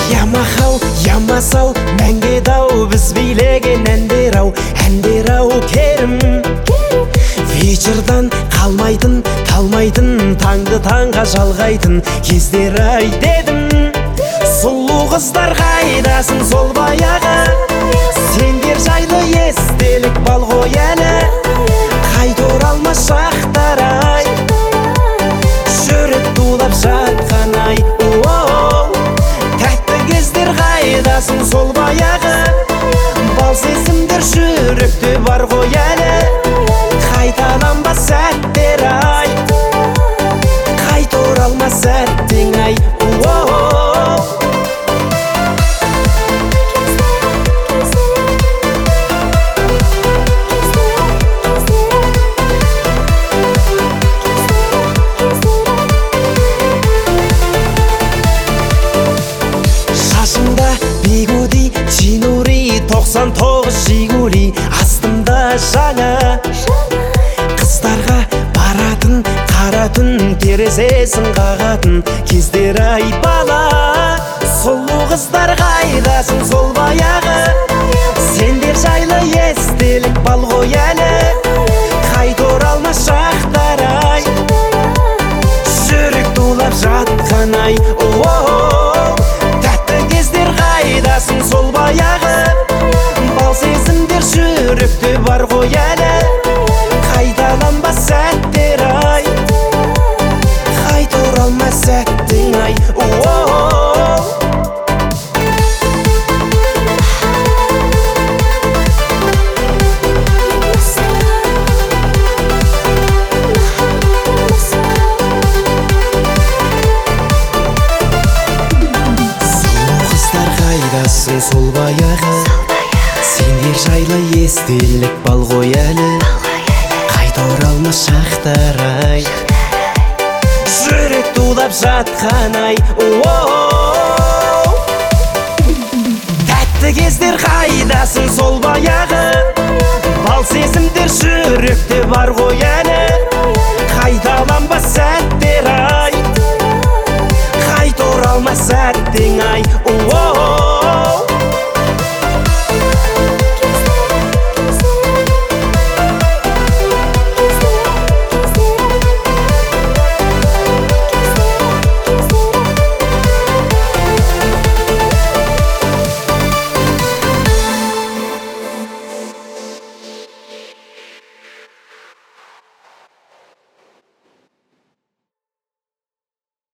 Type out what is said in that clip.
Ямахау, ямасау, мәңге дау, біз билеген әндер-ау керім. Вечердан қалмайтын, талмайтын, таңды таңға жалғайтын кездер-ай дедім. Сұлу қыздар қайдасын сол баяғы, сендер жайлы естелік бал ғой әлі. Қайта оралмас шақтар-ай, жүрек тулап жатқан-ай. Тәтті кездер қайдасын сол баяғы, бал сезімдер жүректе бар ғой әлі. Қайталанбас сәттер-ай, қайта оралмас сәттең-ай. Шашымда бигуди, чинури, 99 жигули, астымда жаңа. Қыздарға баратын, қаратын, терезесін қағатын кездер-ай бала. Сұлу қыздар қайдасын сол баяғы, сендер жайлы естелік бал ғой әлі. Қайта оралмас шақтар-ай, жүрек тулап жатқан-ай. Тәтті кездер қайдасын сол баяғы, бал сезімдер жүректе бар ғой әлі. Қайталанбас сәттер-ай, қайта оралмас сәттең-ай. Қайдасын сол баяғы, сендер жайлы естелік бал ғой әлі. Қайта оралмас шақтар-ай, жүрек тулап жатқан-ай. Тәтті кездер қайдасын сол баяғы, бал сезімдер жүректе бар ғой әлі. Қайталанбас сәттер-ай, қайта оралмас сәттең-ай.